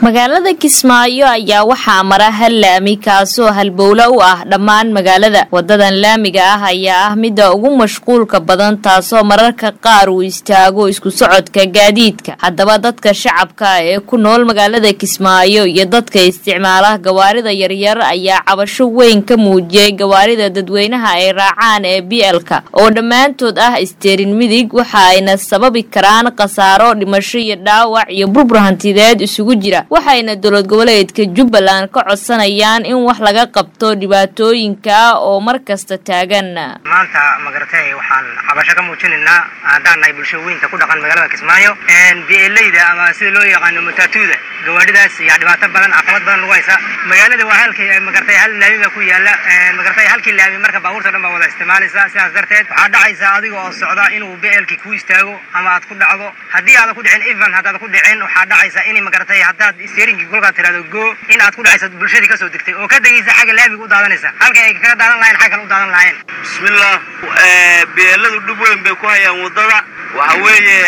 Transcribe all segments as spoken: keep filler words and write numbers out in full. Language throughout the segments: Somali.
magaalada Kismaayo ayaa waxaa mara hal laami kaasoo halbowle u ah dhammaan magaalada. Wadadan laamiga ah ayaa ah mid ugu mashquulka badan taasoo mararka qaar uu istaago isku socodka gaadiidka. Haddaba dadka shacabka ee ku nool magaalada Kismaayo iyo dadka isticmaala gawaarida yaryar ayaa cabasho weyn ka muujiyay gawaarida dadweynaha ay raacaan ee B L-ka oo dhamaantood ah isteerin midig, waxa ayna sababi karaan khasaaro, dhimasho iyo dhaawac iyo burbur hantideed isugu jira. waxayna dowlad goboleedka Jubbaland ka codsanayaan in wax laga qabto dhibaatooyinka oo markasta taagan. maanta magaratay waxaan cabasho ka muujinaynaa hadaan ay bulsho weynta ku dhaqan magaalada Kismaayo een B L-da ama sida loo yaqaan matatuuda gawaaridaas iyo dhibaato badan caqabad badan lagu haysa. magaalada waa halkii magaratay hal laami ku yaala magaratay halkii laami marka baabuurta dhan wada isticmaalaysa, sidaas darteed waxaa dhacaysa adiga oo socda inuu B L-ki ku istaago ama aad ku dhacdo. hadii aad ku dhicin even hadaad ku dhicin waxaa dhacaysa in magaratay hadaad steering golka tirado go in aad ku dhacayso bulshadii ka soo degtay oo ka dagaysa xaga laamiga u daadanaysa halka ay ka daadan lahayn xaga u daadan lahayn. bismillah ee B L-du dhib weyn bay ku hayaan wadada. waxa weeye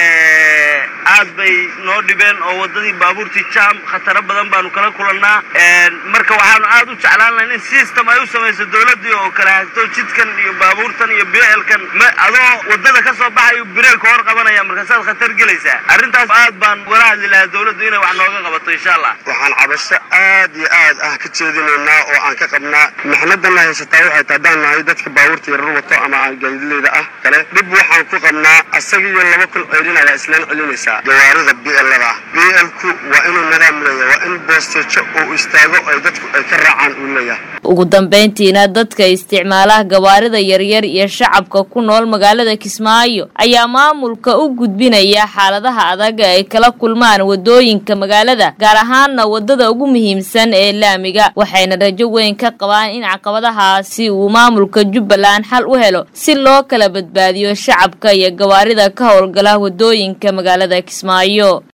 aad bay noo dhibeen oo wadadii baabuurtii jam khatar badan baanu kala kulannaa. een marka waxaan aad u jeclaan lahayn in system ay u samayso dawladda oo kala hagto jidkan iyo baabuurtan iyo B L-kan adoo wadada ka soo baxay break hor qabanaya marka saad khatar gelaysa. arrintaas aad baan wala hadli lahaa dawladdu inay wax nooga qabato insha Allah. waxaan cabasho aad iyo aad ah ka jeedinaynaa oo aan ka qabnaa maxnadan haysataa waxay taadanahay dadka baabuurta yaryar wato ama gaadiidleyda ah kale dib waxaan ku qabnaa asaga iyo laba kul celinaya islaan celinaysa gawaarida B L-da. B L-ku waa inuu nidaam leeyahay, waa in boosteejo uu istaago ay dadku ay ka raacaan uu leeyahay. ugu dambeyntiina dadka isticmaala gawaarida yaryar iyo shacabka ku nool magaalada Kismaayo ayaa maamulka u gudbinaya xaaladaha adag ay kala kulmaan wadooyinka magaalada, gaar ahaan wadada ugu muhiimsan ee laamiga. waxayna rajo weyn ka qabaan in caqabadahaasi uu maamulka Jubbaland xal u helo si loo kala badbaadiyo shacabka iyo gawaarida ka howlgala wadooyinka magaalada Kismaayo.